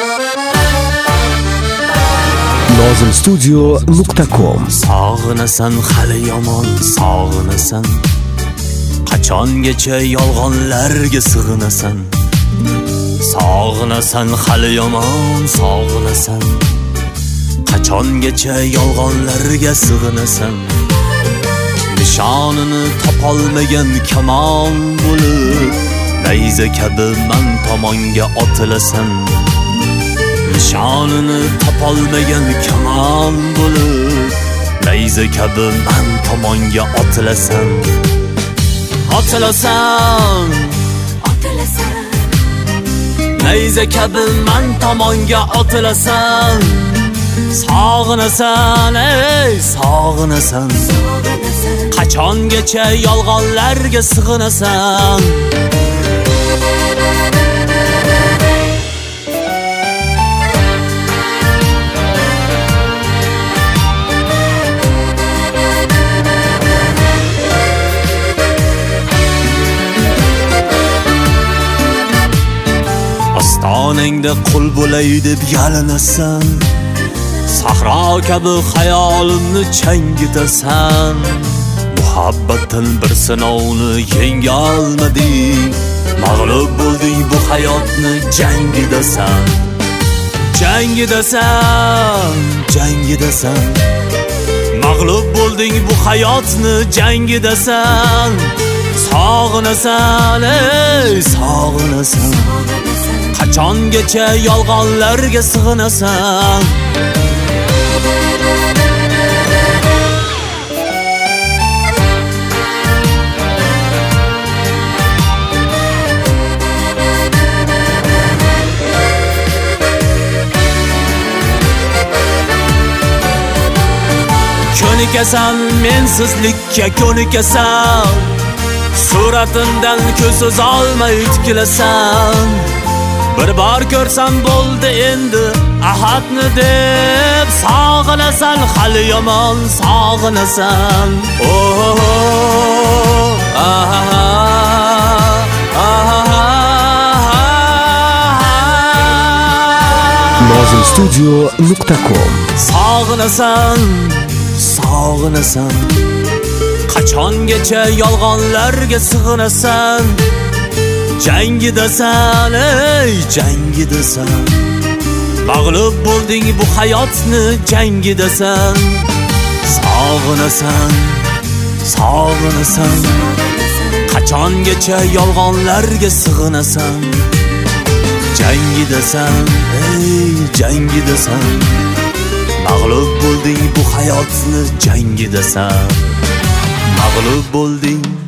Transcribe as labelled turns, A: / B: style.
A: nozimstudio.com.
B: Sog'inasan hali yomon, sog'inasan. Qachongacha yolg'onlarga sig'inasan? Sog'inasan hali yomon, sog'inasan. Qachongacha yolg'onlarga sig'inasan? Nishonini topolmagan kamon bo'lib, nayza kabi men tomonga otilasan. Nishonini topolmagan kamon bo'lib, nayza kabi men tomonga otilasan. Otilasan,
C: otilasan.
B: nayza kabi men tomonga otilasan. Sog'inasan, ey sog'inasan. Qachongacha yolg'onlarga sig'inasan? Ostoningda qul bo'lay deb yalinasan. Sahro kabi xayolimni changitasan. Muhabbatdan bir sinovni yenga olmading. Mag'lub bo'lding bu hayotni jangidasan. Jangidasan, jangidasan. Mag'lub bo'lding bu hayotni jangidasan. Sog'inasan, ey sog'inasan. Qachongacha yolg'onlarga sig'inasan? Ko'nikasan, mensizlikka ko'nikasan. Suratindan ko'z uzolmay tikilasan. Bir bor ko'rsam bo'ldi endi ahadni deb. Sog'inasan hali yomon, sog'inasan.
A: nozimstudio.com.
B: Sog'inasan, sog'inasan. Qachongacha yolg'onlarga sig'inasan? Jangidasan, ey jangidasan. Mag'lub bo'lding bu hayotni jangidasan. Sog'inasan, sog'inasan. Qachongacha yolg'onlarga sig'inasan? Jangidasan, ey jangidasan. Mag'lub bo'lding bu hayotni jangidasan. Mag'lub bo'lding